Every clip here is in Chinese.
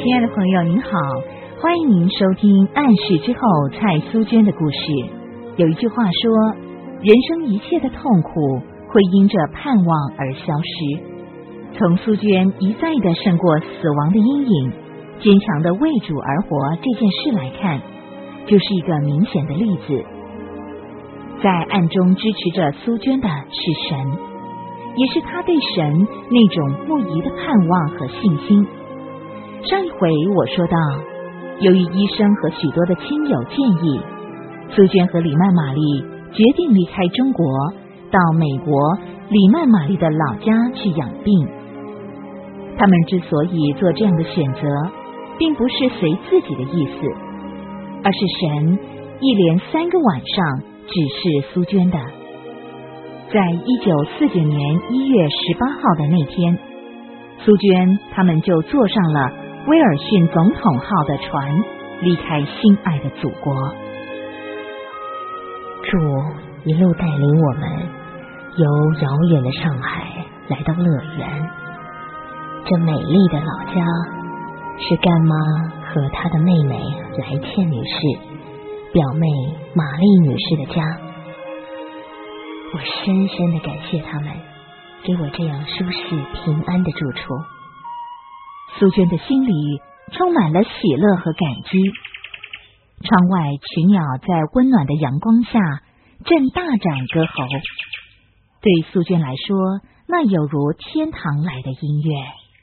亲爱的朋友您好，欢迎您收听《暗示之后》蔡苏娟的故事。有一句话说，人生一切的痛苦会因着盼望而消失。从苏娟一再的胜过死亡的阴影，坚强的为主而活这件事来看，就是一个明显的例子。在暗中支持着苏娟的是神，也是他对神那种不移的盼望和信心。上一回我说到，由于医生和许多的亲友建议，苏娟和李曼玛丽决定离开中国，到美国李曼玛丽的老家去养病。他们之所以做这样的选择，并不是随自己的意思，而是神一连3个晚上指示苏娟的。在1949年1月18号的那天，苏娟他们就坐上了威尔逊总统号的船，离开心爱的祖国。 主一路带领我们由遥远的上海来到乐园，这美丽的老家是干妈和她的妹妹来倩女士、表妹玛丽女士的家。我深深的感谢他们给我这样舒适平安的住处。 苏娟的心里充满了喜乐和感激。窗外群鸟在温暖的阳光下正大展歌喉，对苏娟来说，那有如天堂来的音乐。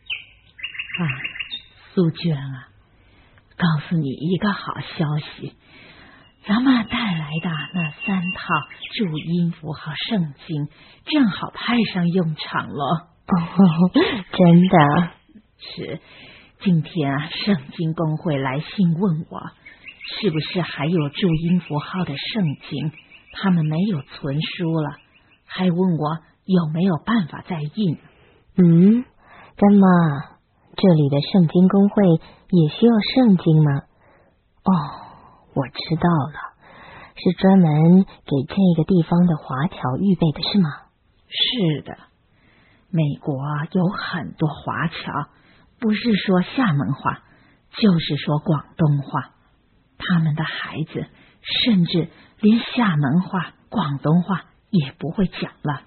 苏娟啊，告诉你一个好消息，咱们带来的那3套注音符号圣经正好派上用场了。 真的？ 是，今天圣经公会来信问我，是不是还有注音符号的圣经他们没有存书了，还问我有没有办法再印。 干妈，这里的圣经公会也需要圣经吗？我知道了，是专门给这个地方的华侨预备的是吗？ 是的，美国有很多华侨，不是说厦门话，就是说广东话，他们的孩子甚至连厦门话、广东话也不会讲了。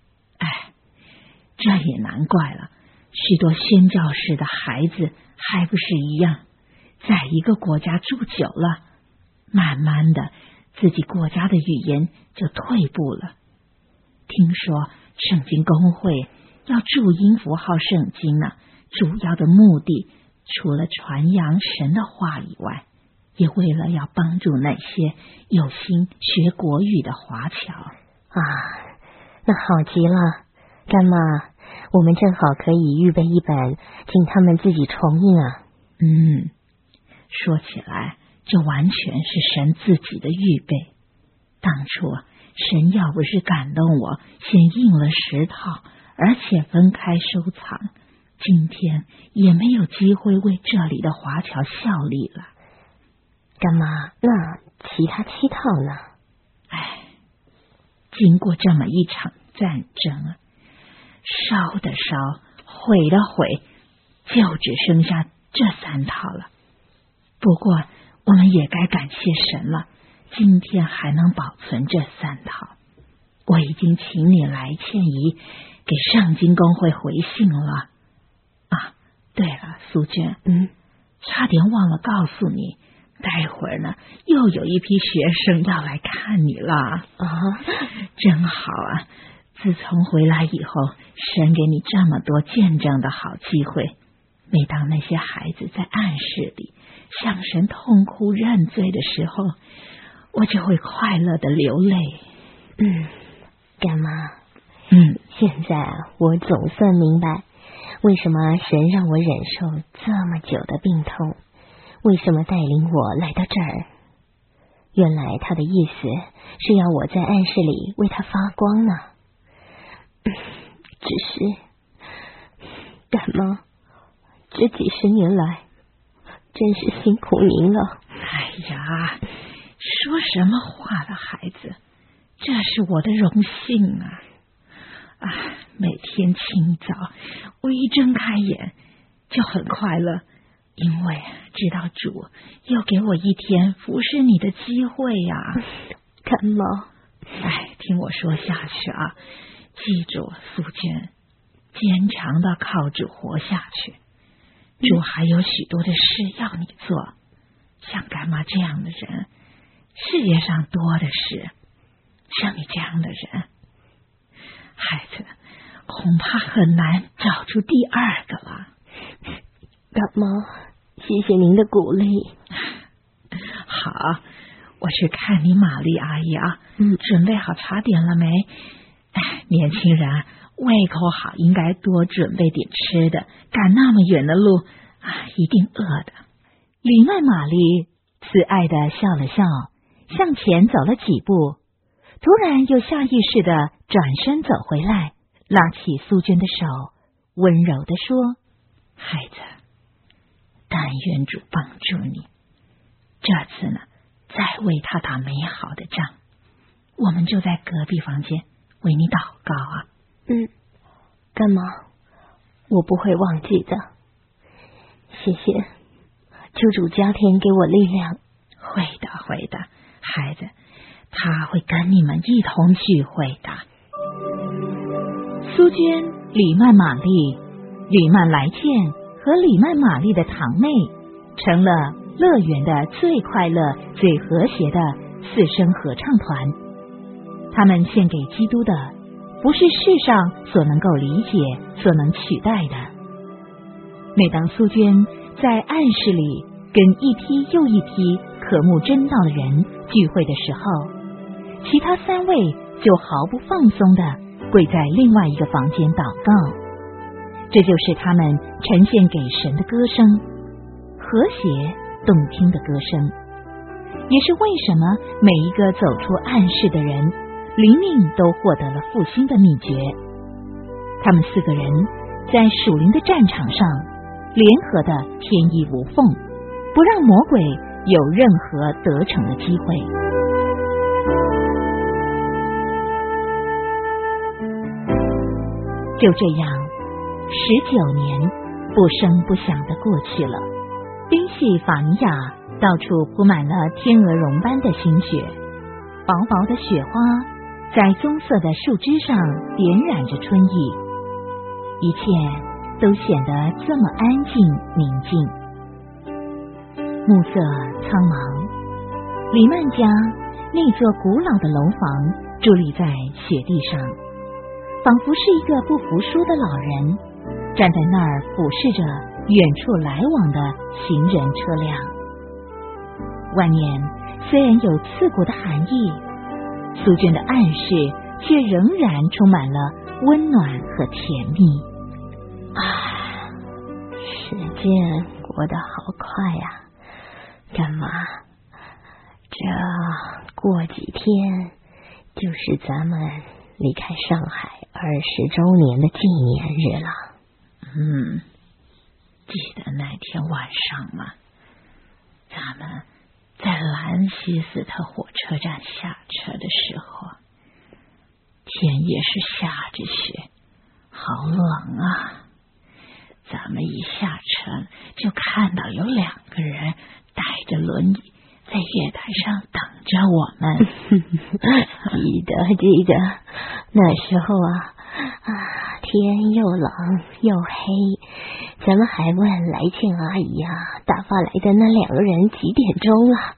这也难怪了，许多宣教士的孩子还不是一样，在一个国家住久了，慢慢的自己国家的语言就退步了。听说圣经公会要注音符号圣经呢，主要的目的除了传扬神的话以外，也为了要帮助那些有心学国语的华侨。 那好极了，干妈，我们正好可以预备一本，请他们自己重印啊。 说起来，这完全是神自己的预备。当初神要不是感动我，先印了10套，而且分开收藏，今天也没有机会为这里的华侨效力了。 干妈，那其他7套呢？ 经过这么一场战争，烧的烧，毁的毁，就只剩下这3套了。不过我们也该感谢神了，今天还能保存这3套。我已经请你来倩姨给圣经公会回信了。对了，苏娟，差点忘了告诉你，待会儿呢又有一批学生要来看你了。真好啊，自从回来以后，神给你这么多见证的好机会。每当那些孩子在暗室里向神痛哭认罪的时候，我就会快乐的流泪。 干妈，现在我总算明白为什么神让我忍受这么久的病痛，为什么带领我来到这儿。原来他的意思是要我在暗室里为他发光呢。只是干妈，这几十年来真是辛苦您了。 说什么话的孩子，这是我的荣幸啊！每天清早我一睁开眼就很快乐， 因为知道主又给我一天服侍你的机会呀。 干妈， 听我说下去啊！记住，素娟，坚强的靠主活下去。主还有许多的事要你做，像干妈这样的人，世界上多的是。像你这样的人，孩子，恐怕很难找出第二个了。 干妈，谢谢您的鼓励。 好，我去看你玛丽阿姨啊。准备好茶点了没？年轻人胃口好，应该多准备点吃的，赶那么远的路一定饿的。 李曼玛丽慈爱的笑了笑，向前走了几步，突然又下意识的转身走回来，拉起苏娟的手，温柔的说： 孩子，但愿主帮助你，这次呢，再为他打美好的仗。我们就在隔壁房间为你祷告啊。 干妈，我不会忘记的。谢谢，求主加添给我力量。 会的，孩子，他会跟你们一同聚会的。 苏娟、李曼玛丽、李曼来见和李曼玛丽的堂妹，成了乐园的最快乐、最和谐的4声合唱团。他们献给基督的，不是世上所能够理解、所能取代的。每当苏娟在暗室里跟一批又一批渴慕真道的人聚会的时候，其他3位就毫不放松的跪在另外一个房间祷告。这就是他们呈现给神的歌声，和谐动听的歌声，也是为什么每一个走出暗室的人灵命都获得了复兴的秘诀。他们4个人在属灵的战场上联合的天衣无缝，不让魔鬼有任何得逞的机会。就这样19年不声不响的过去了。宾夕法尼亚到处铺满了天鹅绒般的新雪，薄薄的雪花在棕色的树枝上点染着春意，一切都显得这么安静宁静。暮色苍茫，李曼家那座古老的楼房伫立在雪地上，仿佛是一个不服输的老人，站在那儿俯视着远处来往的行人车辆。外面虽然有刺骨的寒意，苏娟的暗室却仍然充满了温暖和甜蜜。 时间过得好快呀，干妈，这过几天就是咱们离开上海20周年的纪念日了。 记得那天晚上吗？咱们在兰西斯特火车站下车的时候，天也是下着雪，好冷啊。咱们一下车就看到有2个人带着轮椅在月台上等着我们。 记得那时候天又冷又黑，咱们还问来庆阿姨打发来的那2个人几点钟了。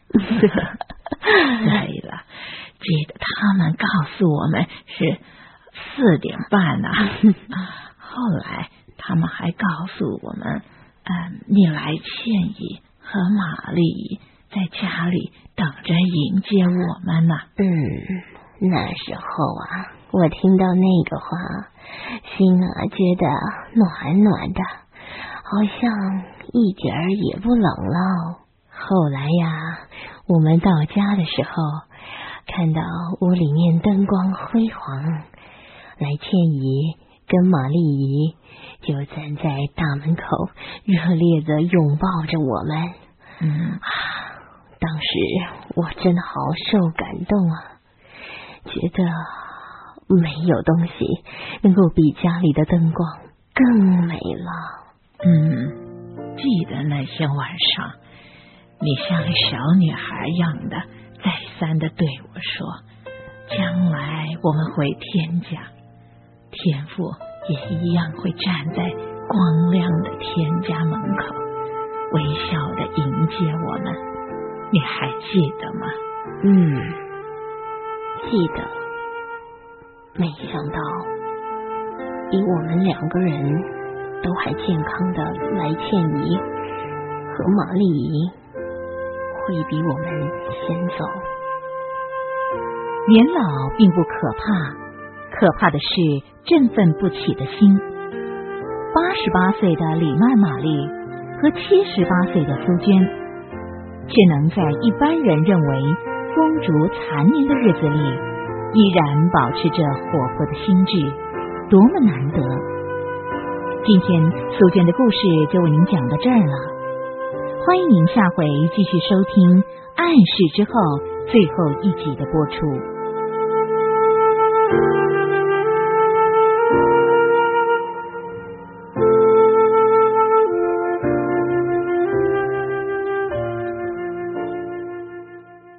对了，记得他们告诉我们是4点半呢。后来他们还告诉我们，你来倩姨和玛丽在家里等着迎接我们呢。 那时候我听到那个话，心觉得暖暖的，好像一点儿也不冷了。后来我们到家的时候，看到屋里面灯光辉煌，来倩姨跟玛丽姨就站在大门口，热烈的拥抱着我们。当时我真的好受感动觉得没有东西能够比家里的灯光更美了。 记得那些晚上，你像小女孩样的再三的对我说，将来我们回天家，天父也一样会站在光亮的天家门口，微笑的迎接我们，你还记得吗？ 记得。没想到比我们2个人都还健康的来倩怡和玛丽姨会比我们先走。 年老并不可怕，可怕的是振奋不起的心。88岁的李曼玛丽和78岁的苏娟，却能在一般人认为风烛残年的日子里，依然保持着活泼的心智，多么难得！今天苏娟的故事就为您讲到这儿了，欢迎您下回继续收听《暗示之后》最后一集的播出。